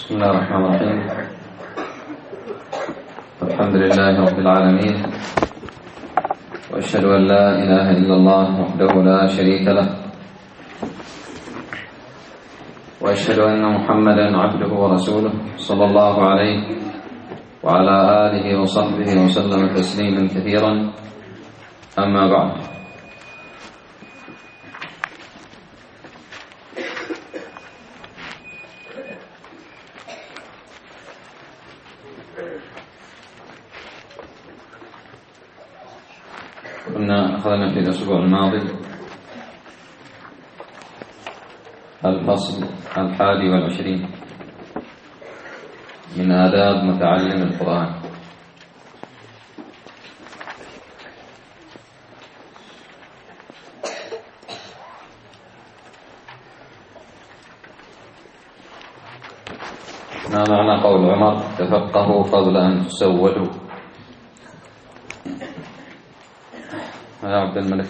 بسم الله الرحمن الرحيم. الحمد لله رب العالمين، وأشهد أن لا إله إلا الله وحده لا شريك له، وأشهد أن محمدا عبده ورسوله صلى الله عليه وعلى آله وصحبه وسلم تسليما كثيرا. أما بعد، كنا أخذنا في الأسبوع الماضي الفصل 21 من آداب متعلم القرآن. ما معنى قول عمر تفقهوا قبل أن تسودوا؟ يا عبد الملك،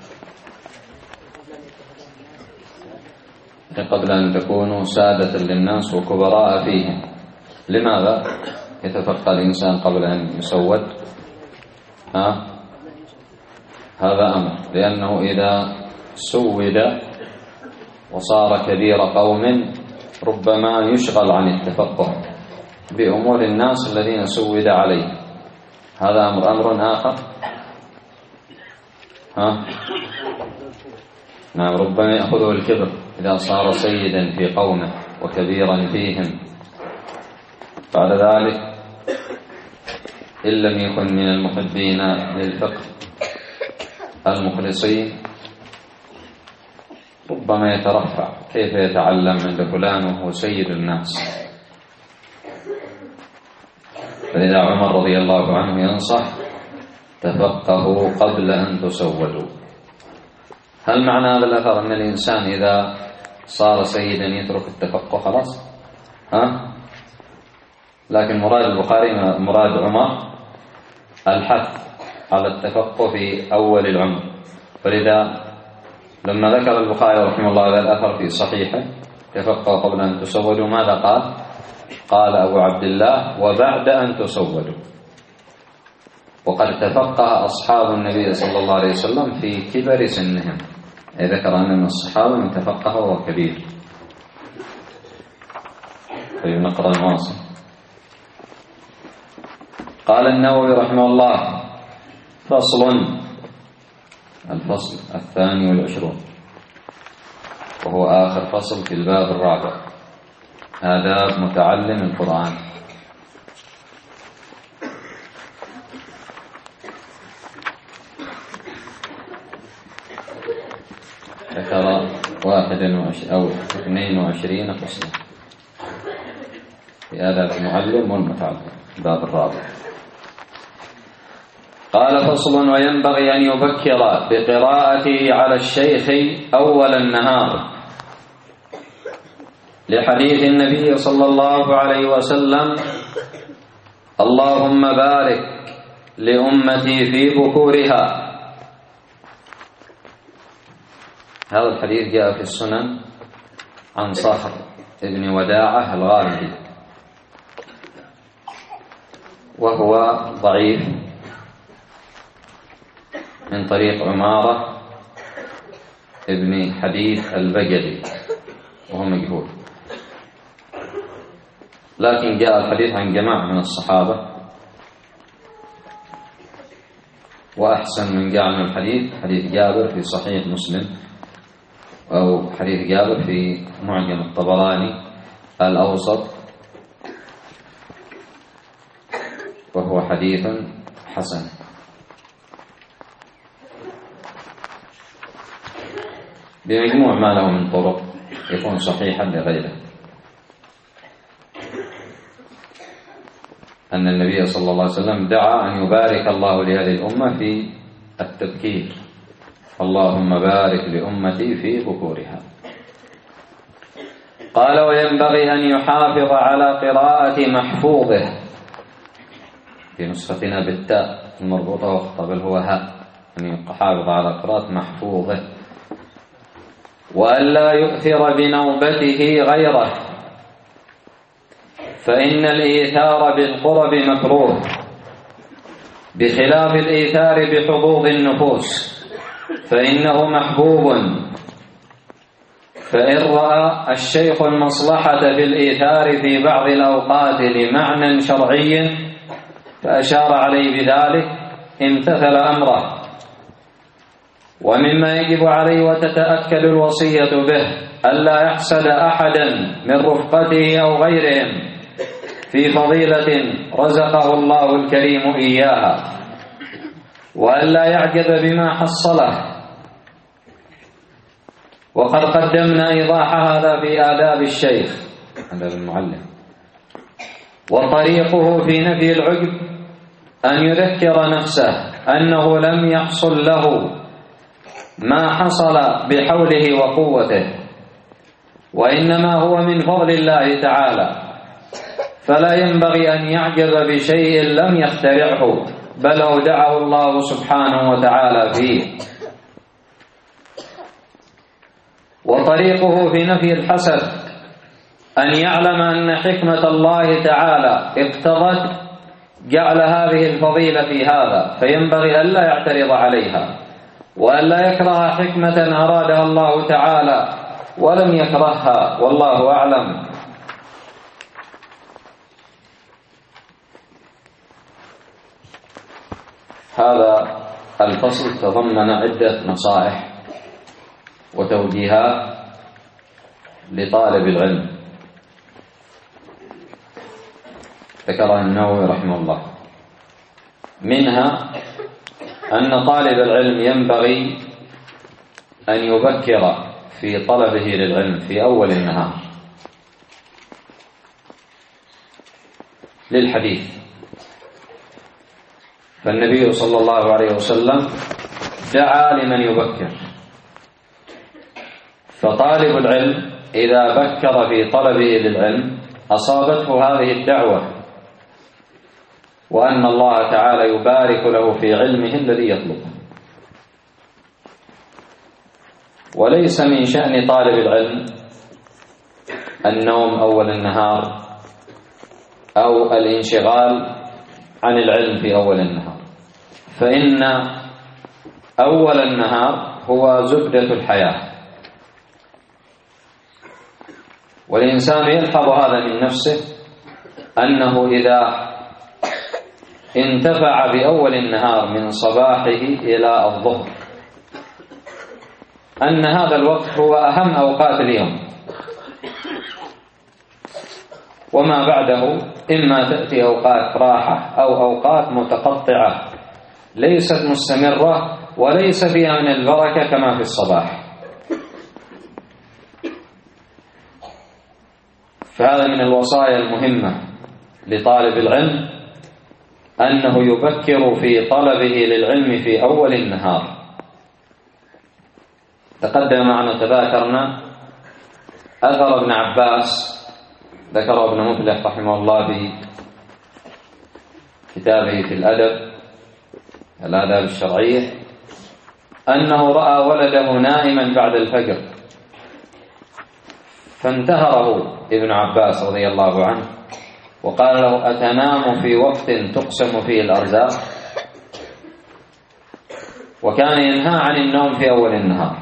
قبل أن تكونوا سادة للناس وكبراء فيهم. لماذا يتفقه الإنسان قبل أن يسود؟ هذا أمر، لأنه إذا سود وصار كبير قوم ربما يشغل عن التفقه بأمور الناس الذين سود عليه. هذا أمر آخر. نعم، ربما يأخذه الكبر إذا صار سيدا في قومه وكبيرا فيهم. بعد ذلك إن لم يكن من المحبين للفقه المخلصين ربما يترفع، كيف يتعلم عند فلان وهو سيد الناس. فإذا عمر رضي الله عنه ينصح تفقهوا قبل أن تسودوا. هل معنى هذا الأثر أن الإنسان إذا صار سيدا يترك التفقه خلاص؟ لكن مراد البخاري مراد عمر الحث على التفقه في أول العمر. فلذا لما ذكر البخاري رحمه الله هذا الأثر في صحيحه تفقهوا قبل أن تسودوا، ماذا قال؟ قال أبو عبد الله وبعد أن تسودوا. وقد تفقه أصحاب النبي صلى الله عليه وسلم في كبر سنهم، أي ذكر أن من الصحابة من تفقه وهو كبير. فلنقرأ الواصل. قال النووي رحمه الله: فصل، الفصل 22 وهو آخر فصل في الباب الرابع، آداب متعلم القرآن. ذكر 22 فصلا في آداب المعلم والمتعلم، الباب الرابع. قال: فصل: وينبغي أن يبكر بقراءته على الشيخ أول النهار، لحديث النبي صلى الله عليه وسلم: اللهم بارك لأمتي في بكورها. هذا الحديث جاء في السنن عن صخر ابن وداعة الغامدي، وهو ضعيف من طريق عمارة ابن حبيب البجلي وهو مجهول، لكن جاء الحديث عن جماعة من الصحابة. وأحسن من جاء من الحديث حديث جابر في صحيح مسلم، أو حديث جابر في معجم الطبراني الأوسط، وهو حديث حسن. بمجموع ما له من طرق يكون صحيحا لغيره. أن النبي صلى الله عليه وسلم دعا أن يبارك الله لهذه الأمة في التبكير: اللهم بارك لأمتي في بكورها. قال: وينبغي أن يحافظ على قراءة محفوظه، في نسختنا بالتاء المربوطة وخطأ، بل هو هاء، أن يحافظ على قراءة محفوظه، وأن لا يؤثر بنوبته غيره، فإن الإيثار بالقرب مكروه، بخلاف الإيثار بحظوظ النفوس فإنه محبوب. فإن رأى الشيخ المصلحة في الإيثار في بعض الأوقات لمعنى شرعي فأشار عليه بذلك امتثل أمره. ومما يجب عليه وتتأكد الوصية به ألا يحسد أحدا من رفقته أو غيرهم في فضيلة رزقه الله الكريم إياها، وألا يعجب بما حصله. وقد قدمنا إيضاح هذا في آداب الشيخ، آداب المعلم. وطريقه في نفي العجب أن يذكر نفسه أنه لم يحصل له ما حصل بحوله وقوته، وإنما هو من فضل الله تعالى، فلا ينبغي أن يعجب بشيء لم يخترعه بل أودعه الله سبحانه وتعالى فيه. وطريقه في نفي الحسد أن يعلم أن حكمة الله تعالى اقتضت جعل هذه الفضيلة في هذا، فينبغي ألا يعترض عليها وألا يكره حكمة أرادها الله تعالى ولم يكرهها، والله أعلم. هذا الفصل تضمن عدة نصائح وتوجيهات لطالب العلم ذكرها النووي رحمه الله. منها أن طالب العلم ينبغي أن يبكر في طلبه للعلم في أول النهار للحديث، فالنبي صلى الله عليه وسلم دعا لمن يبكر. فطالب العلم إذا بكر في طلبه للعلم أصابته هذه الدعوة، وأن الله تعالى يبارك له في علمه الذي يطلبه. وليس من شأن طالب العلم النوم أول النهار أو الانشغال عن العلم في أول النهار، فإن أول النهار هو زبدة الحياة، والإنسان يلحظ هذا من نفسه أنه إذا انتفع بأول النهار من صباحه إلى الظهر أن هذا الوقت هو أهم أوقات اليوم، وما بعده إما تأتي أوقات راحة أو أوقات متقطعة ليست مستمرة وليس فيها من البركة كما في الصباح. فهذا من الوصايا المهمة لطالب العلم أنه يبكر في طلبه للعلم في أول النهار. تقدم معنا تذاكرنا أثر ابن عباس ذكره ابن مفلح رحمه الله في كتابه في الآداب الشرعية أنه رأى ولده نائما بعد الفجر فانتهره ابن عباس رضي الله عنه وقال له: أتنام في وقت تقسم فيه الأرزاق؟ وكان ينهى عن النوم في أول النهار.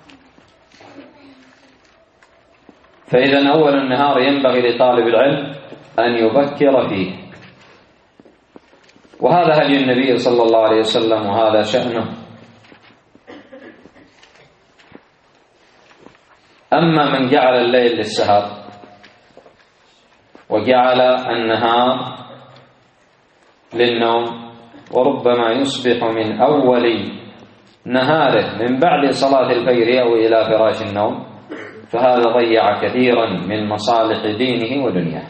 فإذا أول النهار ينبغي لطالب العلم أن يبكر فيه، وهذا هدي النبي صلى الله عليه وسلم وهذا شأنه. أما من جعل الليل للسهر وجعل النهار للنوم وربما يصبح من أول نهاره من بعد صلاة الفجر أو إلى فراش النوم، فهذا ضيع كثيرا من مصالح دينه ودنياه.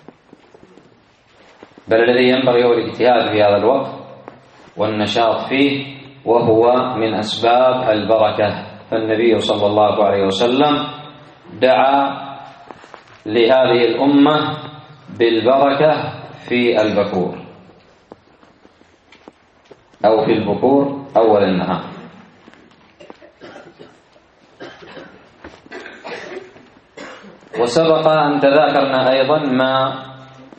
بل الذي ينبغي هو الاجتهاد في هذا الوقت والنشاط فيه، وهو من أسباب البركة. فالنبي صلى الله عليه وسلم دعا لهذه الأمة بالبركة في البكور أو في البكور أول النهار. وسبق أن تذاكرنا أيضا ما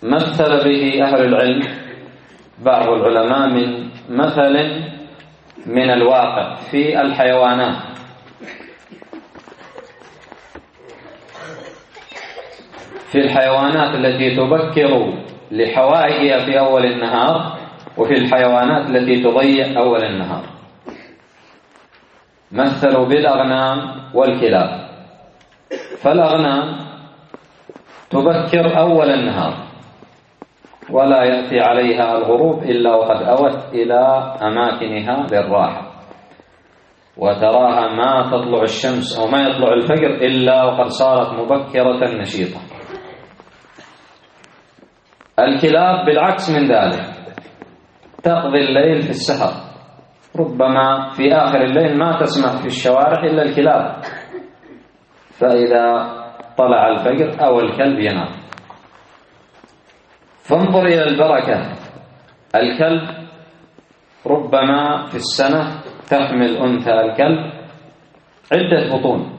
مثل به أهل العلم بعض العلماء من مثل من الواقع في الحيوانات. في الحيوانات التي تبكر لحوائجها في أول النهار، وفي الحيوانات التي تضيع أول النهار. مثلوا بالأغنام والكلاب. فالأغنام تبكر أول النهار ولا يأتي عليها الغروب إلا وقد أوت إلى أماكنها للراحة، وتراها ما تطلع الشمس أو ما يطلع الفجر إلا وقد صارت مبكرة نشيطة. الكلاب بالعكس من ذلك، تقضي الليل في السهر، ربما في آخر الليل ما تسمع في الشوارع إلا الكلاب، فإذا طلع الفجر أو الكلب ينام. فانظر إلى البركة. الكلب ربما في السنة تحمل أنثى الكلب عدة بطون،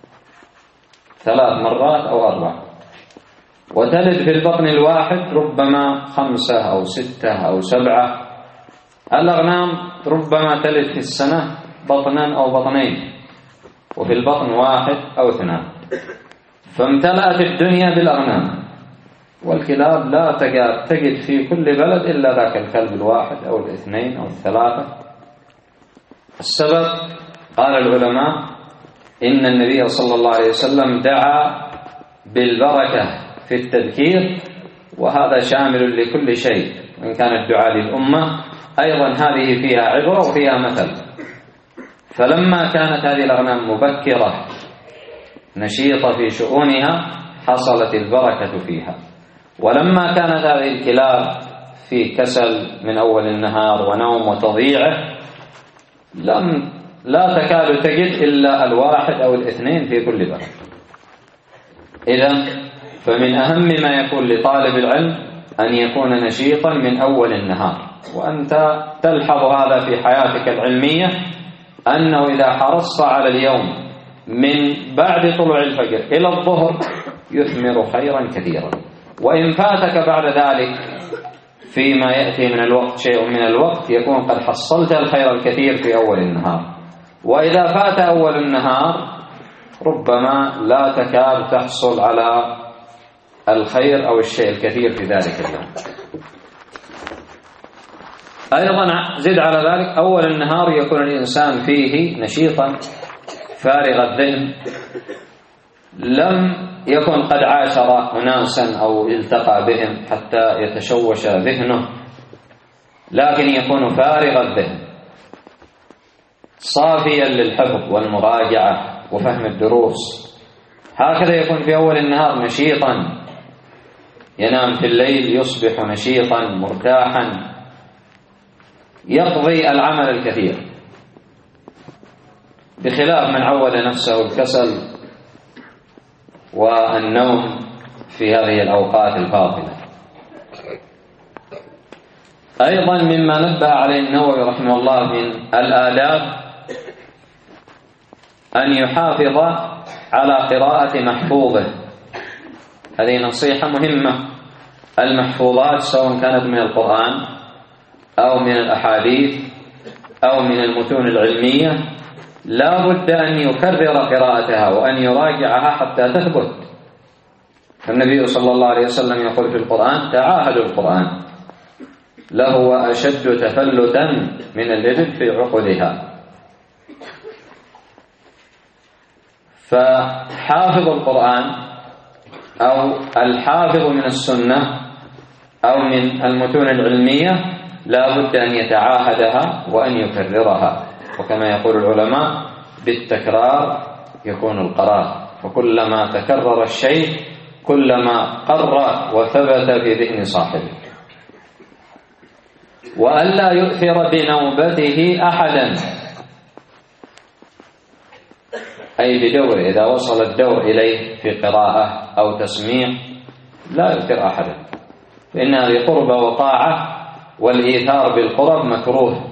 3 مرات أو 4، وتلد في البطن الواحد ربما 5 أو 6 أو 7. الأغنام ربما تلد في السنة بطنا أو بطنين، وفي البطن 1 أو 2. فامتلأت الدنيا بالأغنام. والكلاب لا تجد في كل بلد إلا ذاك الكلب الواحد أو 2 أو 3. السبب قال العلماء إن النبي صلى الله عليه وسلم دعا بالبركة في التذكير، وهذا شامل لكل شيء. وإن كان الدعاء للأمة أيضا هذه فيها عبرة وفيها مثل. فلما كانت هذه الأغنام مبكرة نشيطة في شؤونها حصلت البركة فيها، ولما كانت هذه الكلاب في كسل من أول النهار ونوم وتضييعه لا تكاد تجد إلا 1 أو 2 في كل بلد. إذن فمن أهم ما يكون لطالب العلم أن يكون نشيطا من أول النهار. وأنت تلحظ هذا في حياتك العلمية، أنه إذا حرصت على اليوم من بعد طلوع الفجر إلى الظهر يثمر خيرا كثيرا. وإن فاتك بعد ذلك فيما يأتي من الوقت شيء من الوقت يكون قد حصلت الخير الكثير في أول النهار. وإذا فات أول النهار ربما لا تكاد تحصل على الخير أو الشيء الكثير في ذلك اليوم. أيضا زد على ذلك أول النهار يكون الإنسان فيه نشيطا فارغ الذهن، لم يكن قد عاشر أناسا أو التقى بهم حتى يتشوش ذهنه، لكن يكون فارغ الذهن صافيا للحفظ والمراجعة وفهم الدروس. هكذا يكون في أول النهار نشيطا، ينام في الليل يصبح نشيطا مرتاحا، يقضي العمل الكثير، بخلاف من عود نفسه الكسل والنوم في هذه الأوقات الفاضلة. أيضا مما نبه عليه النووي رحمه الله من الآداب أن يحافظ على قراءة محفوظه. هذه نصيحة مهمة. المحفوظات سواء كانت من القرآن أو من الأحاديث أو من المتون العلمية لا بد أن يكرر قراءتها وأن يراجعها حتى تثبت. النبي صلى الله عليه وسلم يقول في القرآن: تعاهدوا القرآن لهو أشد تفلتا من الإبل في عقلها. فحافظ القرآن أو الحافظ من السنة أو من المتون العلمية لا بد أن يتعاهدها وأن يكررها. وكما يقول العلماء: بالتكرار يكون القرار. فكلما تكرر الشيء كلما قر وثبت في ذهن صاحبه. وألا يؤثر بنوبته أحدا، أي بدوره. إذا وصل الدور إليه في قراءة أو تسميع لا يؤثر أحدا، فإن هذه قربة وطاعة، والإيثار بالقرب مكروه.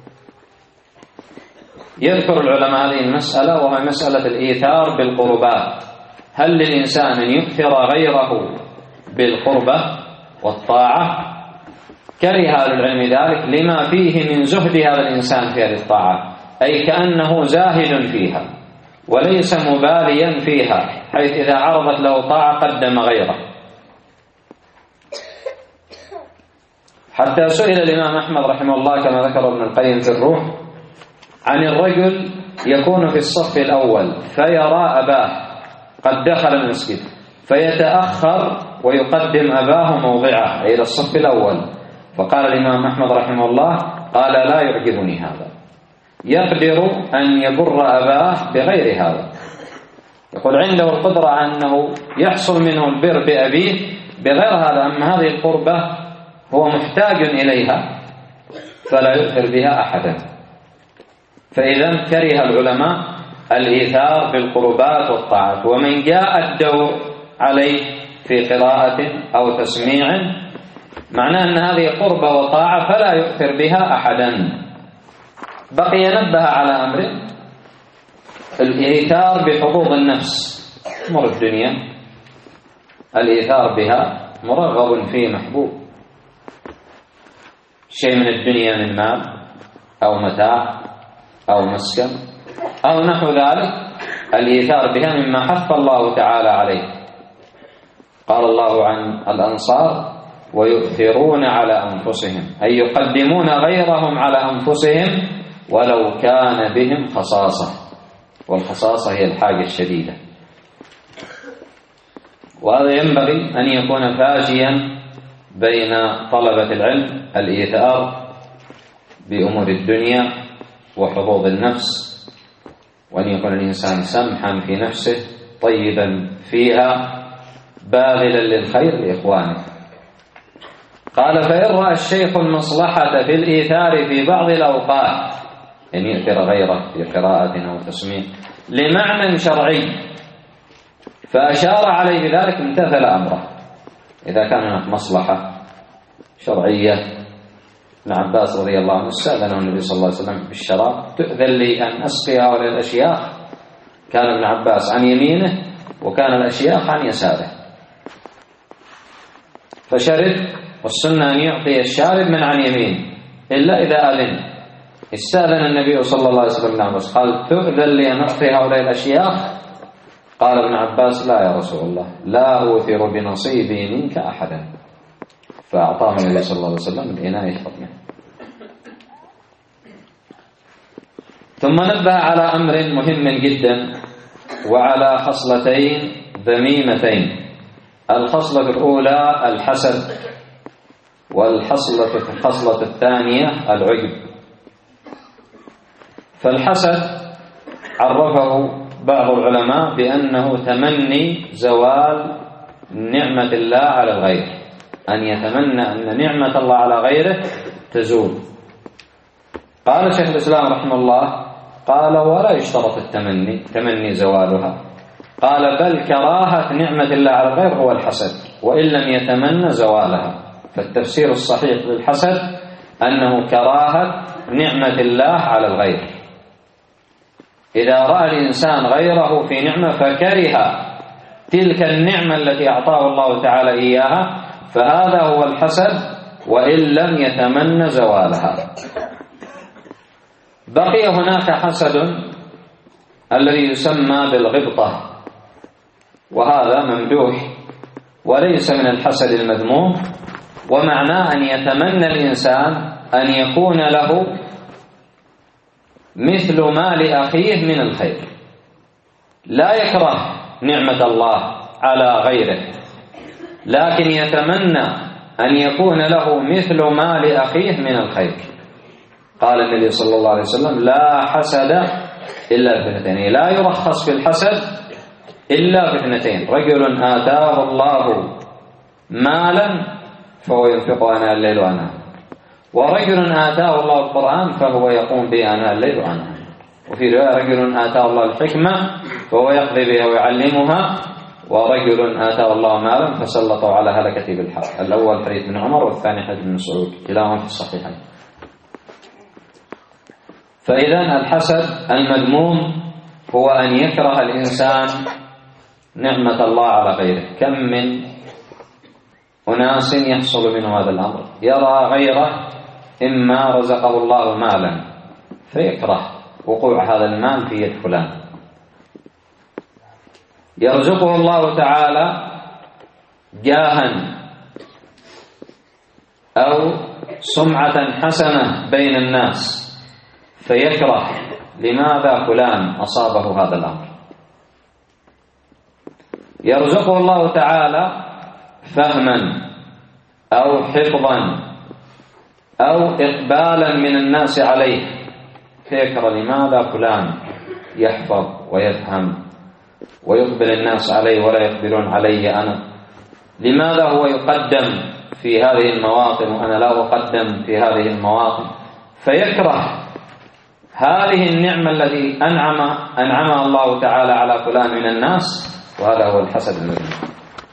يذكر العلماء هذه المسألة، وهي مسألة الإيثار بالقربات. هل للإنسان أن يؤثر غيره بالقربة والطاعة كره أهل العلم ذلك لما فيه من زهد هذا الإنسان في هذه الطاعة، أي كأنه زاهد فيها وليس مباليا فيها، حيث إذا عرضت له طاعة قدم غيره. حتى سئل الإمام أحمد رحمه الله كما ذكر ابن القيم في الروح عن الرجل يكون في الصف الأول فيرى أباه قد دخل المسجد فيتأخر ويقدم أباه موضعه أي إلى الصف الأول، فقال الإمام أحمد رحمه الله قال لا يعجبني هذا، يقدر أن يبر أباه بغير هذا، يقول عنده القدرة أنه يحصل منه البر بأبيه بغير هذا، أما هذه القربة هو محتاج إليها فلا يؤثر بها أحدا. فإذا كره العلماء الإيثار بالقربات والطاعات، ومن جاء الدور عليه في قراءة أو تسميع معناه أن هذه قربة وطاعة فلا يؤثر بها أحدا. بقي نبه على أمر الإيثار بحظوظ النفس، أمر الدنيا الإيثار بها مرغب فيه محبوب، شيء من الدنيا من مال أو متاع أو مسكن أو نحو ذلك، الإيثار بها مما حث الله تعالى عليه. قال الله عن الأنصار ويؤثرون على أنفسهم، أي يقدمون غيرهم على أنفسهم ولو كان بهم خصاصة، والخصاصة هي الحاجة الشديدة. وهذا ينبغي أن يكون فاجيا بين طلبة العلم، الإيثار بأمور الدنيا وحظوظ النفس، وأن يكون الإنسان سمحا في نفسه طيبا فيها باذلا للخير لإخوانه. قال فإن رأى الشيخ المصلحة في الإيثار في بعض الأوقات، أن يؤثر غيره في قراءة أو تسميع لمعنى شرعي فأشار عليه بذلك امتثل أمره. إذا كان هناك مصلحة شرعية، ابن عباس رضي الله عنه استأذنه النبي صلى الله عليه وسلم بالشراب، تؤذن لي أن أسقي هؤلاء الأشياخ، كان ابن عباس عن يمينه وكان الأشياخ عن يساره، فشرب، والسنة أن يعطي الشارب من عن يمين إلا إذا أذن. استأذن النبي صلى الله عليه وسلم ابن عباس قال تؤذن لي أن أعطي هؤلاء الأشياخ؟ قال ابن عباس لا يا رسول الله، لا أوثر بنصيبي منك أحدا، فأعطاه النبي صلى الله عليه وسلم الإناء يشرب منه. ثم نبه على أمر مهم جدا وعلى خصلتين ذميمتين. الخصلة الأولى الحسد، والخصلة الثانية العجب. فالحسد عرفه بعض العلماء بأنه تمني زوال نعمة الله على الغير، أن يتمنى أن نعمة الله على غيره تزول. قال شيخ الإسلام رحمه الله قال ولا يشترط تمني زوالها، قال بل كراهة نعمة الله على الغير هو الحسد وإن لم يتمنى زوالها. فالتفسير الصحيح للحسد أنه كراهة نعمة الله على الغير. إذا رأى الإنسان غيره في نعمة فكره تلك النعمة التي أعطاه الله تعالى إياها، فهذا هو الحسد وإن لم يتمنى زوالها. بقي هناك حسد الذي يسمى بالغبطة، وهذا ممدوح وليس من الحسد المذموم، ومعناه أن يتمنى الإنسان أن يكون له مثل ما لأخيه من الخير، لا يكره نعمة الله على غيره، لكن يتمنى أن يكون له مثل ما لأخيه من الخير. قال النبي صلى الله عليه وسلم لا حسد إلا في اثنتين، لا يرخص في الحسد إلا في اثنتين، رجل آتاه الله مالا فهو ينفق آناء الليل وآناء، ورجل آتاه الله القرآن فهو يقوم به آناء الليل وآناء، وفي رواية رجل آتاه الله الحكمة فهو يقضي بها ويعلمها، ورجل آتاه الله مالا فسلطه على هلكته بالحق. الأول حديث من عمر والثاني حديث من مسعود، كلاهما في الصحيحين. فإذا الحسد المذموم هو أن يكره الإنسان نعمة الله على غيره. كم من أناس يحصل منه هذا الأمر، يرى غيره إما رزقه الله مالا فيكره وقوع هذا المال في يد فلان، يرزقه الله تعالى جاها أو سمعة حسنة بين الناس فيكره لماذا فلان أصابه هذا الأمر. يرزقه الله تعالى فهما أو حفظا أو إقبالا من الناس عليه فيكره لماذا فلان يحفظ ويفهم ويقبل الناس عليه ولا يقبلون علي أنا، لماذا هو يقدم في هذه المواطن وأنا لا أقدم في هذه المواطن، فيكره هذه النعمة التي أنعمها الله تعالى على فلان من الناس، وهذا هو الحسد المذموم.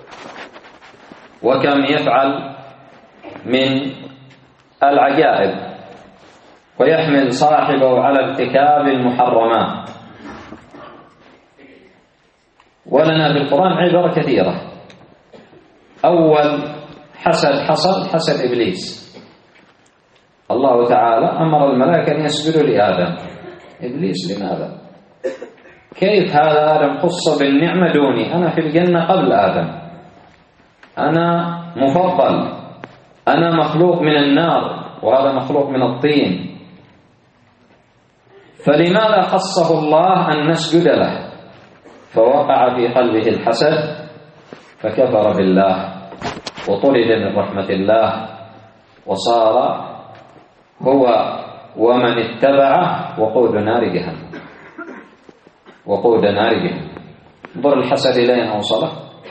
وكم يفعل من العجائب ويحمل صاحبه على ارتكاب المحرمات. ولنا في القرآن عبر كثيرة. أول حسد حسد إبليس. الله تعالى أمر الملائكة أن يسجدوا لآدم، إبليس لماذا؟ كيف هذا آدم خص بالنعمة دوني؟ أنا في الجنة قبل آدم، أنا مفضل، أنا مخلوق من النار وهذا مخلوق من الطين، فلماذا خصه الله أن نسجد له؟ فوقع في قلبه الحسد فكفر بالله وطرد من رحمة الله وصار هو ومن اتبعه وقود نار جهنم. وقود نار جهنم. انظر الحسد إليه أوصله.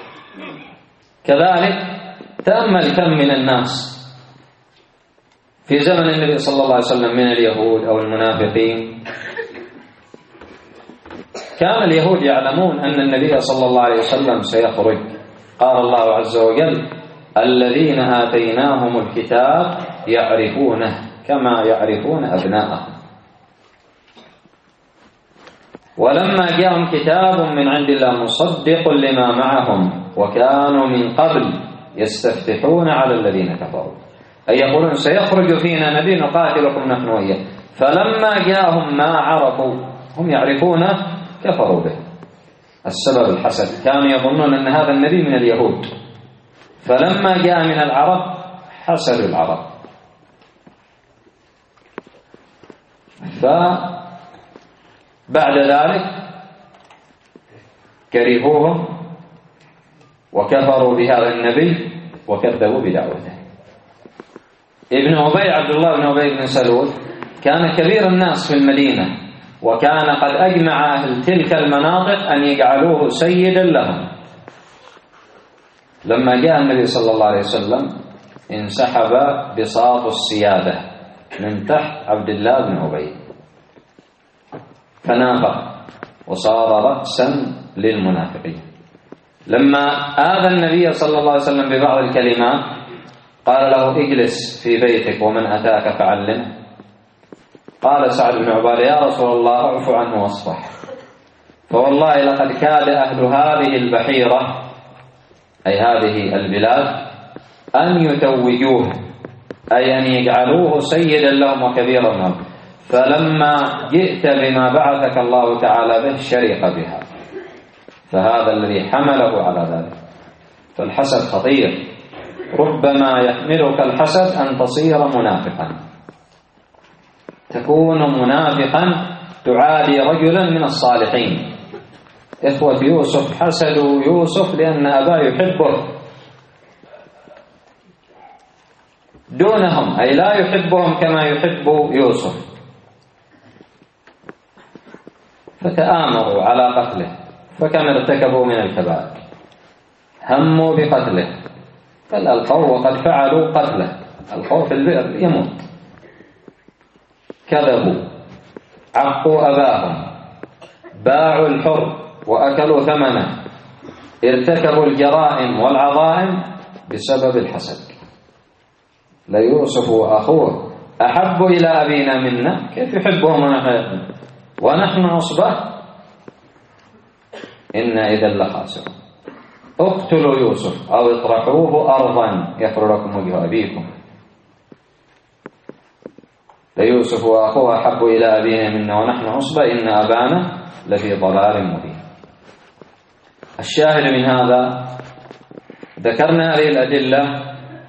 كذلك تأمل كم من الناس في زمن النبي صلى الله عليه وسلم من اليهود أو المنافقين، كان اليهود يعلمون أن النبي صلى الله عليه وسلم سيخرج. قال الله عز وجل: الذين آتيناهم الكتاب يعرفونه كما يعرفون أبناءهم. ولما جاءهم كتاب من عند الله مصدق لما معهم وكانوا من قبل يستفتحون على الذين كفروا، أي يقولون سيخرج فينا نبي نقاتلكم نحن وإياه، فلما جاءهم ما عرفوا هم يعرفونه كفروا به. السبب الحسد، كانوا يظنون أن هذا النبي من اليهود، فلما جاء من العرب حسدوا العرب، فبعد ذلك كرهوهم وكفروا بهذا النبي وكذبوا بدعوته. ابن أبي، عبد الله بن أبي بن سلول، كان كبير الناس في المدينة، وكان قد أجمع أهل تلك المناطق أن يجعلوه سيدا لهم. لما جاء النبي صلى الله عليه وسلم انسحب بساط السيادة من تحت عبد الله بن أبي، فنافق وصار رأسا للمنافقين. لما آذى النبي صلى الله عليه وسلم ببعض الكلمات قال له: اجلس في بيتك ومن أتاك فعلمه. قال سعد بن عبادة: يا رسول الله اعف عنه واصفح، فوالله لقد كاد أهل هذه البحيرة، أي هذه البلاد، أن يتوجوه، أي أن يجعلوه سيدا لهم وكبيرا لهم، فلما جئت بما بعثك الله تعالى به شرق بها. فهذا الذي حمله على ذلك. فالحسد خطير، ربما يحملك الحسد أن تصير منافقا، تكون منافقا تعادي رجلا من الصالحين. إخوة يوسف حسدوا يوسف لأن أباه يحبه دونهم، أي لا يحبهم كما يحب يوسف، فتآمروا على قتله، فكم ارتكبوا من الكبائر، هموا بقتله، بل ألقوا وقد فعلوا قتله، ألقوا في البئر يموت، كذبوا، عقوا أباهم، باعوا الحر وأكلوا ثمنه، ارتكبوا الجرائم والعظائم بسبب الحسد. ليوسف وأخوه أحب إلى أبينا منا، كيف يحبهم ونحن عصبة، إنا إذا لخاسرون. اقتلوا يوسف أو اطرحوه أرضا يخل لكم وجه أبيكم ليوسف وأخوه أحب إلى أبينا منا ونحن عصبة إن أبانا لفي ضلال مبين. الشاهد من هذا ذكرنا هذه الأدلة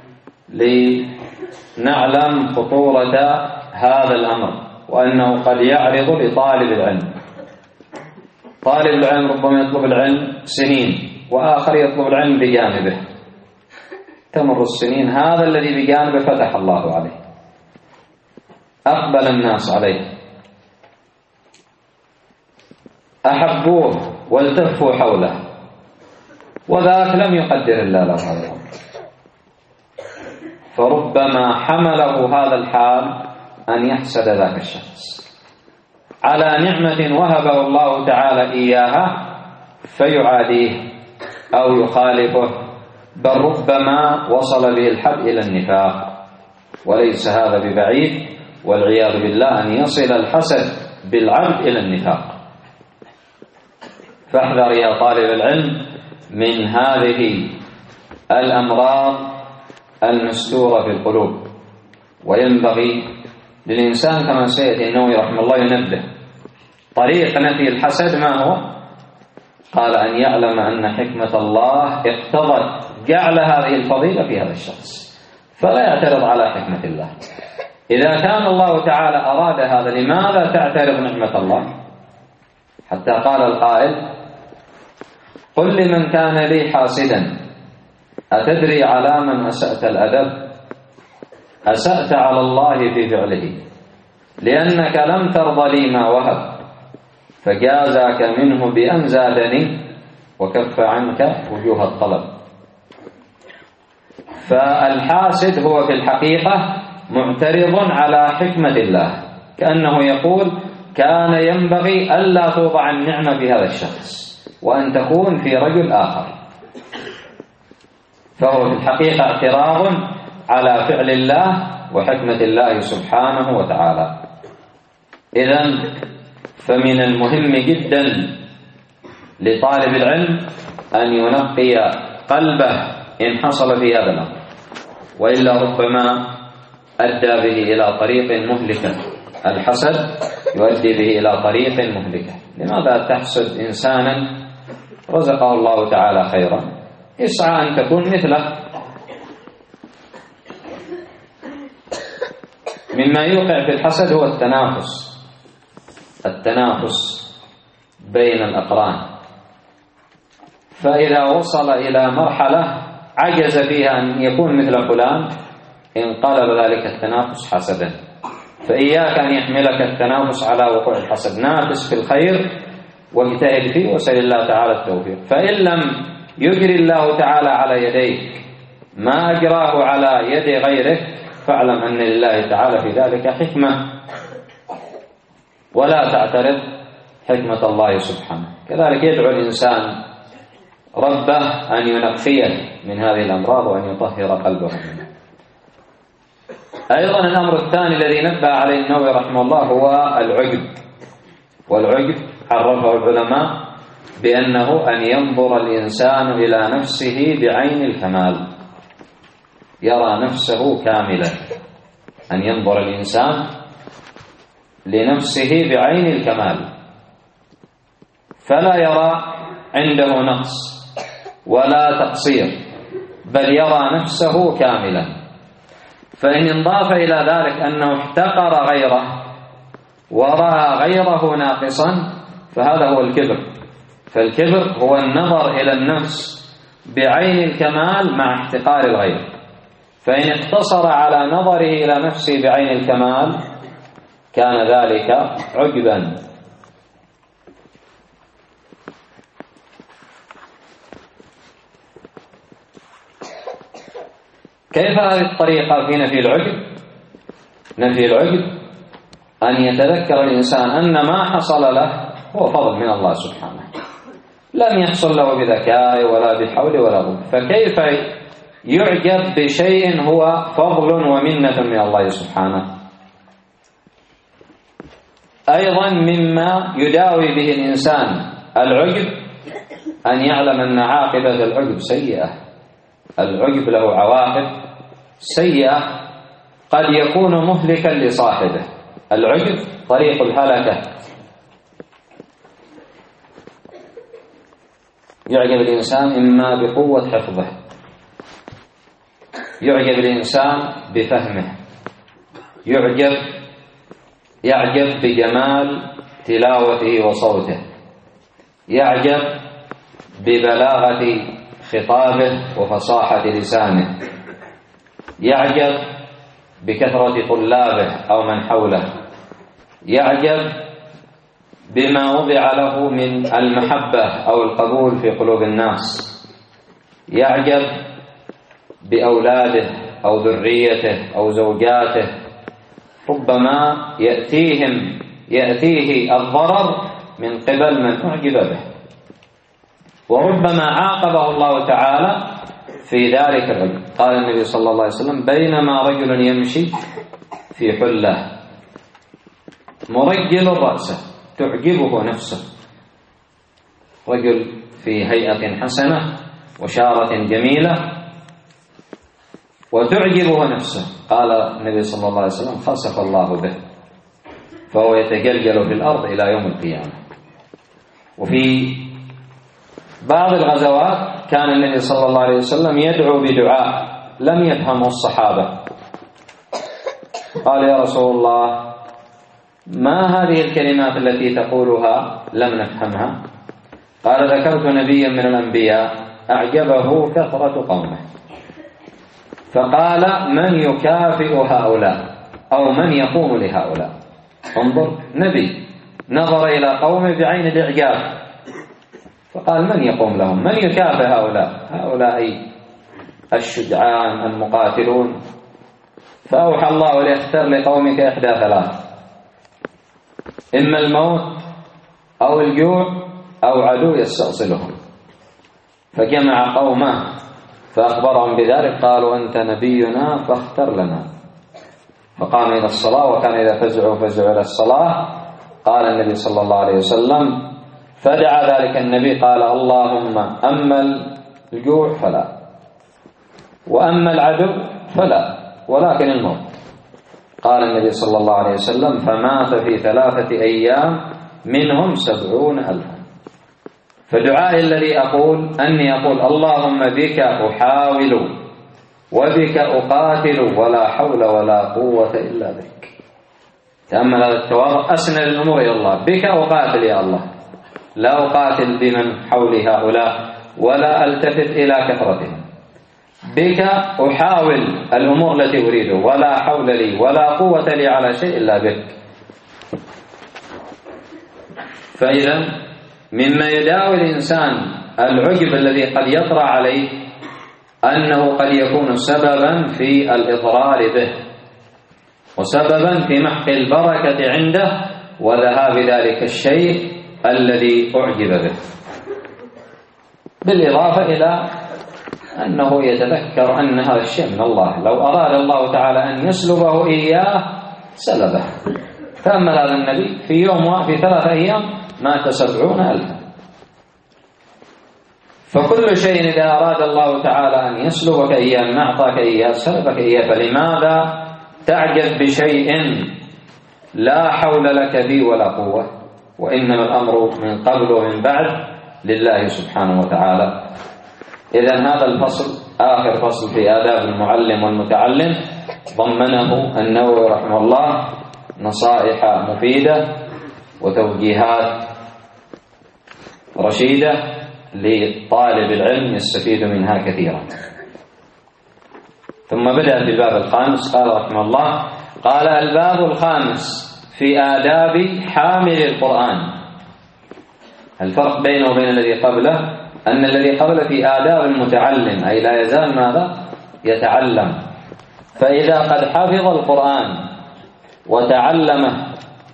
لنعلم خطورة هذا الأمر وأنه قد يعرض لطالب العلم. طالب العلم ربما يطلب العلم سنين وآخر يطلب العلم بجانبه، تمر السنين، هذا الذي بجانبه فتح الله عليه، أقبل الناس عليه، أحبوه والتفوا حوله، وذاك لم يقدر الله له هذا الأمر، فربما حمله هذا الحال أن يحسد ذاك الشخص على نعمة وهبه الله تعالى إياها فيعاديه أو يخالفه، بل ربما وصل به الحد إلى النفاق، وليس هذا ببعيد والعياذ بالله أن يصل الحسد بالعبد إلى النفاق. فاحذر يا طالب العلم من هذه الأمراض المستورة في القلوب. وينبغي للإنسان كما سيأتي النووي رحمه الله ينبه طريق نفي الحسد ما هو؟ قال أن يعلم أن حكمة الله اقتضت جعل هذه الفضيلة في هذا الشخص فلا يعترض على حكمة الله. إذا كان الله تعالى أراد هذا لماذا تعترض نعمة الله؟ حتى قال القائل قل لمن كان لي حاسدا أتدري على من أسأت الأدب؟ أسأت على الله في فعله لأنك لم ترض لي ما وهب فجازاك منه بأن زادني وكف عنك وجوه الطلب. فالحاسد هو في الحقيقة معترض على حكمة الله، كأنه يقول كان ينبغي ألا توضع النعمة بهذا الشخص وأن تكون في رجل آخر، فهو في الحقيقة اعتراض على فعل الله وحكمة الله سبحانه وتعالى. إذن فمن المهم جدا لطالب العلم أن ينقي قلبه إن حصل في هذا الأمر، وإلا ربما أدى به إلى طريق مهلكة. الحسد يؤدي به إلى طريق مهلكة. لماذا تحسد إنسانا رزقه الله تعالى خيرا؟ اسعى أن تكون مثله. مما يوقع في الحسد هو التنافس بين الأقران، فإذا وصل إلى مرحلة عجز فيها أن يكون مثل فلان انقلب ذلك التنافس حسدا. فإياك أن يحملك التنافس على وقوع الحسد، نافس في الخير واجتهد فيه وسل الله تعالى التوفيق. فإن لم يجري الله تعالى على يديك ما أجراه على يد غيرك فاعلم أن لله تعالى في ذلك حكمة، ولا تعترض حكمة الله سبحانه. كذلك يدعو الإنسان ربه أن ينقيه من هذه الأمراض وأن يطهر قلبه منها. أيضا الأمر الثاني الذي نبه عليه النووي رحمه الله هو العجب. والعجب عرفه العلماء بأنه أن ينظر الإنسان إلى نفسه بعين الكمال، يرى نفسه كاملا، أن ينظر الإنسان لنفسه بعين الكمال فلا يرى عنده نقص ولا تقصير، بل يرى نفسه كاملا. فإن انضاف إلى ذلك أنه احتقر غيره ورأى غيره ناقصا فهذا هو الكبر. فالكبر هو النظر إلى النفس بعين الكمال مع احتقار الغير. فإن اقتصر على نظره إلى نفسه بعين الكمال كان ذلك عجبا. كيف هذه الطريقة في نفي العجب؟ نفي العجب أن يتذكر الإنسان أن ما حصل له هو فضل من الله سبحانه، لم يحصل له بذكاء ولا بحول ولا قوة، فكيف يعجب بشيء هو فضل ومنة من الله سبحانه؟ أيضا مما يداوي به الإنسان العجب أن يعلم أن عاقبة العجب سيئة. العجب له عواقب سيئة قد يكون مهلكا لصاحبه. العجب طريق الهلكة. يعجب الإنسان إما بقوة حفظه، يعجب الإنسان بفهمه، يعجب بجمال تلاوته وصوته، يعجب ببلاغة خطابه وفصاحة لسانه، يعجب بكثرة طلابه أو من حوله، يعجب بما وضع له من المحبة أو القبول في قلوب الناس، يعجب بأولاده أو ذريته أو زوجاته، ربما يأتيه الضرر من قبل من أعجب به، وربما عاقبه الله تعالى في ذلك العجب. قال النبي صلى الله عليه وسلم: بينما رجل يمشي في حلة مرجل رأسه تعجبه نفسه، رجل في هيئة حسنة وشارة جميلة وتعجبه نفسه، قال النبي صلى الله عليه وسلم: خسف الله به، فهو يتجلجل في الأرض إلى يوم القيامة. وفي بعض الغزوات كان النبي صلى الله عليه وسلم يدعو بدعاء لم يفهمه الصحابة. قال: يا رسول الله، ما هذه الكلمات التي تقولها لم نفهمها؟ قال: ذكرت نبيا من الأنبياء أعجبه كثرة قومه، فقال: من يكافئ هؤلاء أو من يقوم لهؤلاء؟ انظر، نبي نظر إلى قومه بعين الإعجاب، فقال: من يقوم لهم؟ من يكافئ هؤلاء الشجعان المقاتلون؟ فأوحى الله ليختر لقومك إحدى ثلاث: إما الموت أو الجوع أو عدو يستأصلهم. فجمع قومه فأخبرهم بذلك، قالوا: أنت نبينا فاختر لنا. فقام إلى الصلاة، وكان إذا فزعوا إلى الصلاة قال النبي صلى الله عليه وسلم، فدعا ذلك النبي قال: اللهم أما الجوع فلا، وأما العدو فلا، ولكن الموت. قال النبي صلى الله عليه وسلم: فمات في 3 أيام منهم 70,000. فدعائي الذي أقول أني أقول: اللهم بك أحاول وبك أقاتل ولا حول ولا قوة إلا بك. تأمل هذا التواضع، أسند الأمور إلى الله: بك أقاتل يا الله، لا أقاتل بمن حولي هؤلاء ولا ألتفت إلى كثرتهم، بك أحاول الأمور التي أريده ولا حول لي ولا قوة لي على شيء إلا بك. فإذا مما يداوي الإنسان العجب الذي قد يطرأ عليه أنه قد يكون سببا في الإضرار به وسببا في محق البركة عنده وذهاب ذلك الشيء الذي أعجب به، بالإضافة إلى أنه يتذكر أن هذا الشيء من الله، لو أراد الله تعالى أن يسلبه إياه سلبه. تأمل هذا النبي في يوم في 3 أيام مات 70,000. فكل شيء إذا أراد الله تعالى أن يسلبك إياه، ما أعطاك إياه سلبك إياه. فلماذا تعجب بشيء لا حول لك به ولا قوة؟ وإنما الأمر من قبل ومن بعد لله سبحانه وتعالى. إذن هذا الفصل آخر فصل في آداب المعلم والمتعلم، ضمنه النووي رحمه الله نصائح مفيدة وتوجيهات رشيدة لطالب العلم يستفيد منها كثيرا. ثم بدأ بالباب الخامس، قال رحمه الله: قال: الباب الخامس في آداب حامل القرآن. الفرق بينه وبين الذي قبله أن الذي قبله في آداب المتعلم، أي لا يزال ماذا؟ يتعلم. فإذا قد حفظ القرآن وتعلمه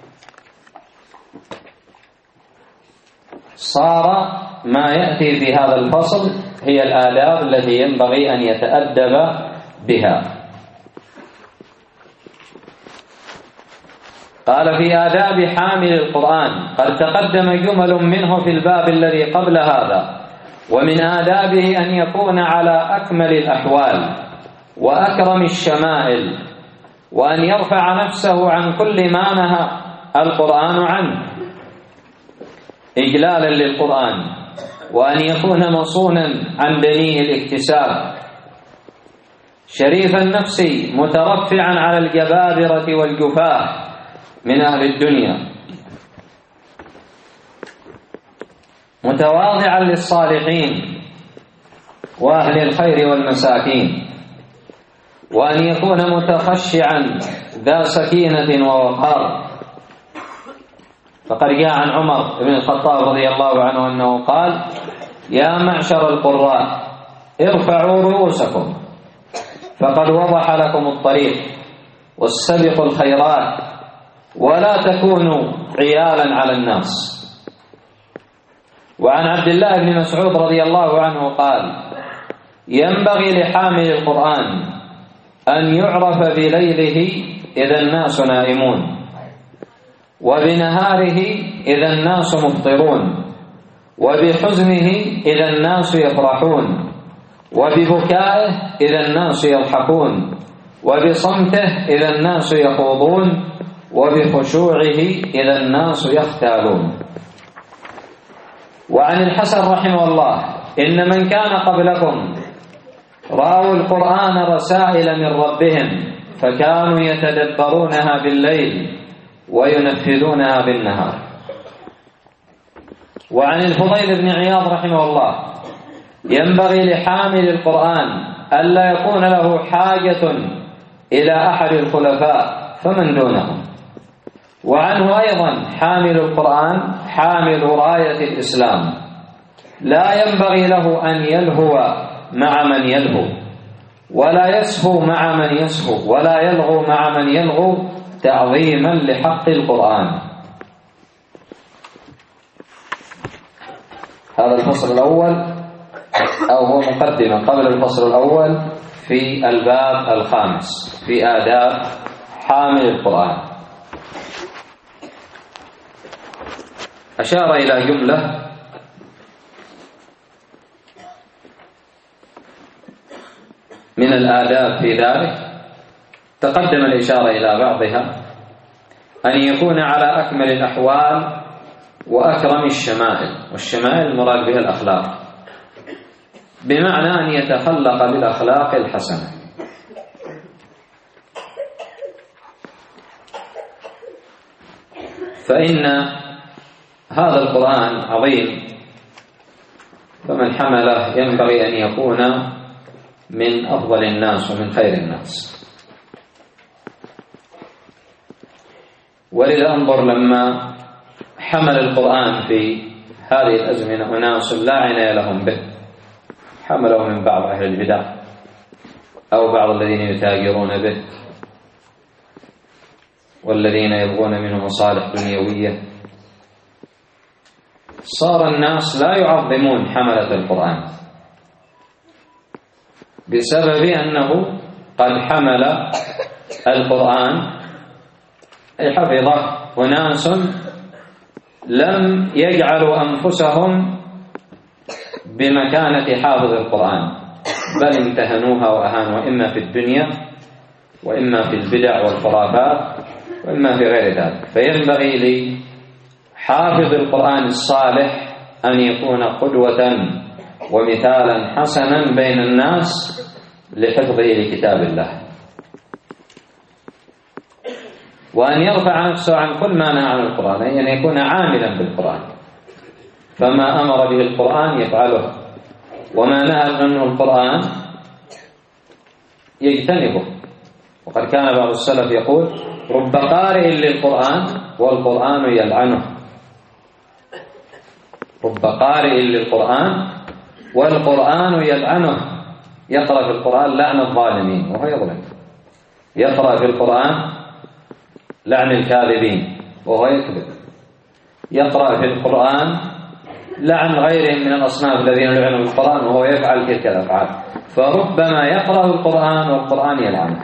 صار ما يأتي في هذا الفصل هي الآداب التي ينبغي أن يتأدب بها. قال: في آداب حامل القرآن قد تقدم جمل منه في الباب الذي قبل هذا، ومن آدابه أن يكون على أكمل الأحوال وأكرم الشمائل، وأن يرفع نفسه عن كل ما نهى القرآن عنه إجلالا للقرآن، وأن يكون مصونا عن دنيء الاكتساب، شريف النفس مترفعا على الجبابرة والجفاة من أهل الدنيا، متواضعا للصالحين وأهل الخير والمساكين، وأن يكون متخشعا ذا سكينة ووقار. فقد جاء عن عمر بن الخطاب رضي الله عنه أنه قال: يا معشر القراء ارفعوا رؤوسكم فقد وضح لكم الطريق، واستبقوا الخيرات ولا تكونوا عيالا على الناس. وعن عبد الله بن مسعود رضي الله عنه قال: ينبغي لحامل القرآن أن يعرف بليله إذا الناس نائمون، وبنهاره إذا الناس مفطرون، وبحزنه إذا الناس يفرحون، وببكائه إذا الناس يضحكون، وبصمته إذا الناس يخوضون، وبخشوعه إذا الناس يختالون. وعن الحسن رحمه الله: إن من كان قبلكم رأوا القرآن رسائل من ربهم فكانوا يتدبرونها بالليل وينفذونها بالنهار. وعن الفضيل بن عياض رحمه الله: ينبغي لحامل القرآن ألا يكون له حاجة إلى أحد الخلفاء فمن دونهم. وعنه أيضا: حامل القرآن حامل راية الإسلام، لا ينبغي له أن يلهو مع من يلهو، ولا يسهو مع من يسهو، ولا يلغو مع من يلغو، تعظيما لحق القرآن. هذا الفصل الأول، أو هو مقدمة قبل الفصل الأول في الباب الخامس في آداب حامل القرآن. أشار إلى جملة من الآداب في ذلك، تقدم الإشارة إلى بعضها: أن يكون على أكمل الأحوال وأكرم الشمائل، والشمائل المراد بها الأخلاق، بمعنى أن يتخلق بالأخلاق الحسنة. فإن هذا القرآن عظيم، فمن حمله ينبغي أن يكون من أفضل الناس ومن خير الناس. ولذا انظر لما حمل القرآن في هذه الأزمنة أناس لا عناية لهم به، حمله من بعض أهل البدع أو بعض الذين يتاجرون به والذين يبغون منه مصالح دنيوية. صار الناس لا يعظمون حملة القرآن بسبب أنه قد حمل القرآن أي حفظه أناس لم يجعلوا أنفسهم بمكانة حافظ القرآن، بل امتهنوها وأهانوا، إما في الدنيا وإما في البدع والخرافات وإما في غير ذلك. فينبغي لحافظ القرآن الصالح أن يكون قدوة ومثالا حسنا بين الناس لحفظه لكتاب الله، وأن يرفع نفسه عن كل ما نهى عن القرآن، أي أن يكون عاملا بالقرآن، فما أمر به القرآن يفعله، وما نهى عنه القرآن يجتنبه. وقد كان بعض السلف يقول: رب قارئ للقرآن والقرآن يلعنه. رب قارئ للقرآن والقرآن يلعنه، يقرأ في القرآن لعن الظالمين وهو يظلم، يقرأ في القرآن لعن الكاذبين وهو يكذب، يقرأ في القرآن لعن غيرهم من الأصناف الذين لعنوا بالقرآن وهو يفعل تلك الأفعال. فربما يقرأ القرآن والقرآن يلعنه.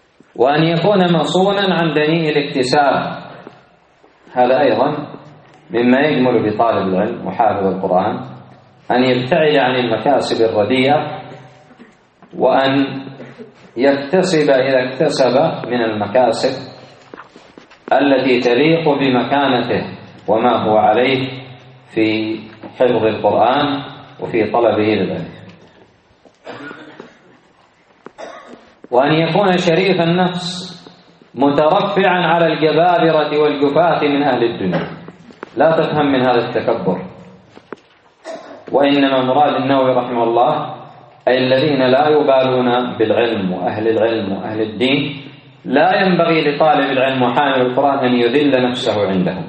وأن يكون مصونا عن دنيء الاكتساب، هذا أيضا مما يجمل بطالب العلم وحافظ القرآن أن يبتعد عن المكاسب الرديئة، وأن يكتسب إذا اكتسب من المكاسب التي تليق بمكانته وما هو عليه في حفظ القرآن وفي طلبه للعلم، وأن يكون شريف النفس مترفعا على الجبابرة والجفاة من أهل الدنيا. لا تفهم من هذا التكبر، وإنما مراد النووي رحمه الله أي الذين لا يبالون بالعلم وأهل العلم وأهل الدين. لا ينبغي لطالب العلم وحامل القرآن أن يذل نفسه عندهم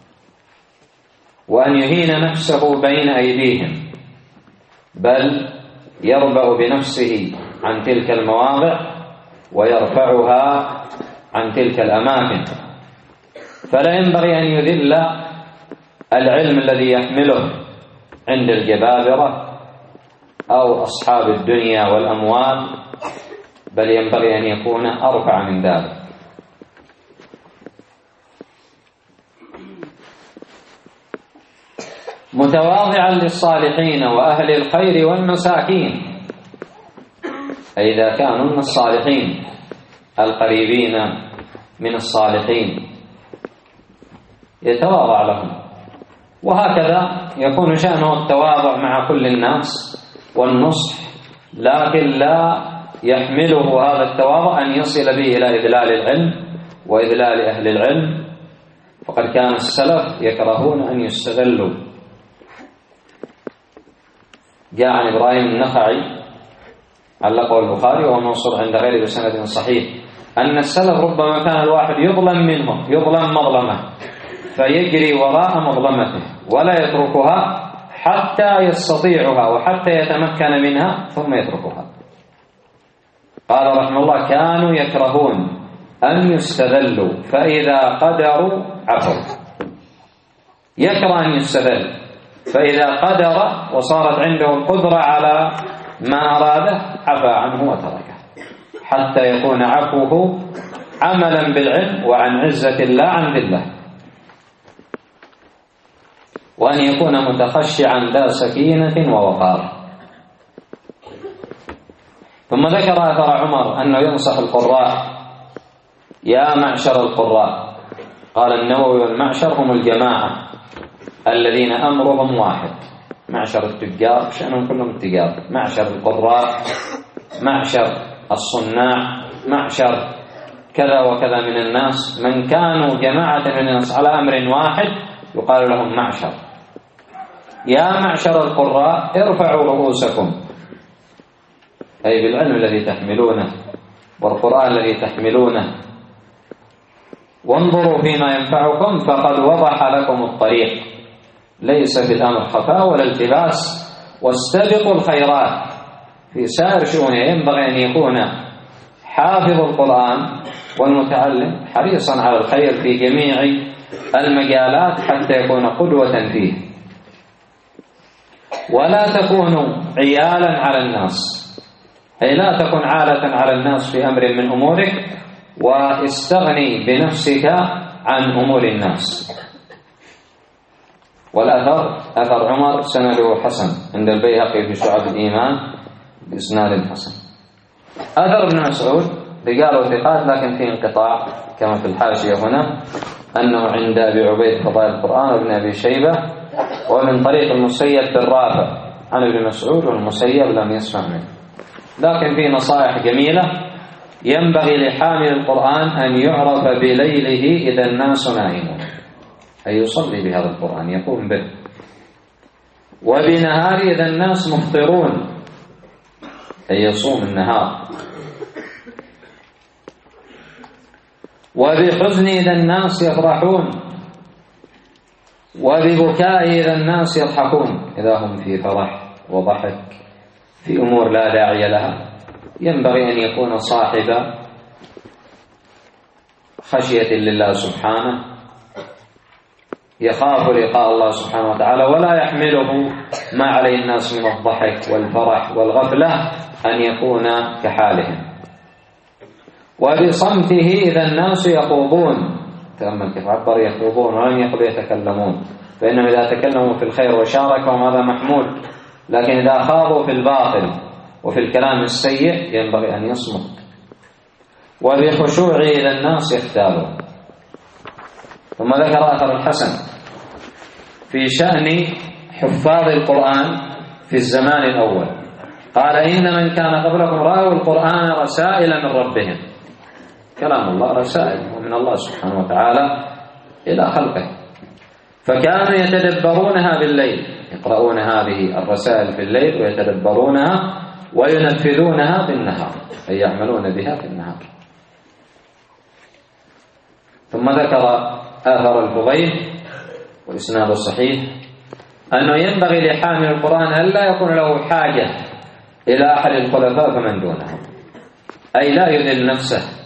وأن يهين نفسه بين أيديهم، بل يربأ بنفسه عن تلك المواضع ويرفعها عن تلك الأماكن. فلا ينبغي أن يذل العلم الذي يحمله عند الجبابرة أو أصحاب الدنيا والأموال، بل ينبغي أن يكون أرفع من ذلك. متواضعا للصالحين وأهل الخير والمساكين، أي إذا كانوا من الصالحين القريبين من الصالحين يتواضع لهم، وهكذا يكون شأنه التواضع مع كل الناس والنصح، لكن لا يحمله هذا التواضع أن يصل به إلى إذلال العلم وإذلال أهل العلم، فقد كان السلف يكرهون أن يستغلوا. جاء عن إبراهيم النخعي علقه البخاري وهو منصور عند غيره بسند صحيح أن السلف ربما كان الواحد يظلم منهم، يظلم مظلمة فيجري وراء مظلمته ولا يتركها حتى يستطيعها وحتى يتمكن منها ثم يتركها. قال رحمه الله كانوا يكرهون أن يستذلوا فإذا قدروا عفوا. يكره أن يستذل، فإذا قدر وصارت عنده القدرة على ما أراده عفى عنه وتركه، حتى يكون عفوه عملا بالعلم وعن عزة الله عن ذله، وأن يكون متخشعا ذا سكينة ووقار. ثم ذكر أثر عمر أنه ينصح القراء: يا معشر القراء. قال النووي: والمعشر هم الجماعة الذين أمرهم واحد. معشر التجار شأنهم كلهم التجار، معشر القراء، معشر الصناع، معشر كذا وكذا من الناس، من كانوا جماعة من الناس على أمر واحد يقال لهم معشر. يا معشر القراء ارفعوا رؤوسكم، أي بالعلم الذي تحملونه والقرآن الذي تحملونه، وانظروا فيما ينفعكم فقد وضح لكم الطريق، ليس في الأمر خفاء ولا التباس، واستبقوا الخيرات في سائر شؤونه. ينبغي أن يكون حافظ القرآن والمتعلم حريصا على الخير في جميع المجالات حتى يكون قدوة فيه، ولا تكونوا عيالا على الناس، أي لا تكن عالة على الناس في أمر من أمورك، واستغني بنفسك عن أمور الناس. والأثر أثر عمر سنده حسن عند البيهقي في شعب الإيمان بإسناد حسن. أثر ابن مسعود رجاله ثقات لكن في انقطاع كما في الحاشية هنا، أنه عند أبي عبيد فضائل القرآن وابن أبي شيبة، ومن طريق المسيب بن رافع عن ابن مسعود، والمسيب لم يسمع منه. لكن في نصائح جميلة ينبغي لحامل القرآن أن يعرف بليله إذا الناس نائمون، أي يصلي بهذا القرآن يقوم به، وبنهار إذا الناس مفطرون، أي يصوم النهار، وبحزن إذا الناس يفرحون، وببكاء إذا الناس يضحكون، إذا هم في فرح وضحك في أمور لا داعي لها. ينبغي أن يكون صاحب خشية لله سبحانه، يخاف لقاء الله سبحانه وتعالى، ولا يحمله ما عليه الناس من الضحك والفرح والغفلة أن يكون كحالهم. وبصمته إذا الناس يخوضون، تأمل كيف عبر: يخوضون ولم يقل يتكلمون، فإنهم إذا تكلموا في الخير وشاركهم هذا محمود، لكن إذا خاضوا في الباطل وفي الكلام السيء ينبغي أن يصمت، وبخشوعه إلى الناس يختالون. ثم ذكر أثر الحسن في شأن حفاظ القرآن في الزمان الأول، قال: إن من كان قبلكم رأوا القرآن رسائل من ربهم. كلام الله رسائل ومن الله سبحانه وتعالى إلى خلقه، فكانوا يتدبرونها بالليل، يقرؤون هذه الرسائل في الليل ويتدبرونها وينفذونها بالنهار، أي يعملون بها في النهار. ثم ذكر آثار الفضيل والإسناد الصحيح أنه ينبغي لحامل القرآن أن لا يكون له حاجة إلى أحد الخلفاء فمن دونه، أي لا يذل نفسه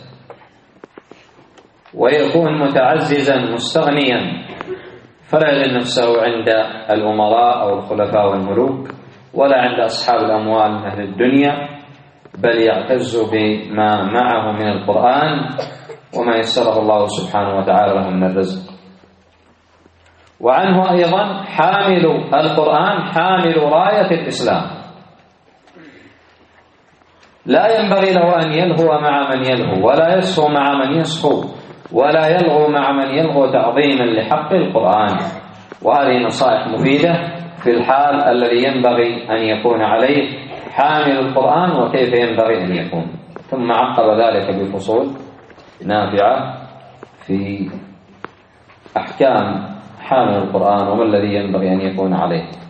ويكون متعززا مستغنيا، فلا يذل نفسه عند الأمراء أو الخلفاء والملوك، ولا عند أصحاب الأموال من أهل الدنيا، بل يعتز بما معه من القرآن وما يسره الله سبحانه وتعالى له من الرزق. وعنه أيضا حامل القرآن حامل راية الإسلام، لا ينبغي له أن يلهو مع من يلهو، ولا يسهو مع من يسهو، ولا يلغو مع من يلغو تعظيما لحق القرآن. وهذه نصائح مفيدة في الحال الذي ينبغي أن يكون عليه حامل القرآن وكيف ينبغي أن يكون. ثم عقب ذلك بفصول نافعة في أحكام حامل القرآن وما الذي ينبغي أن يكون عليه.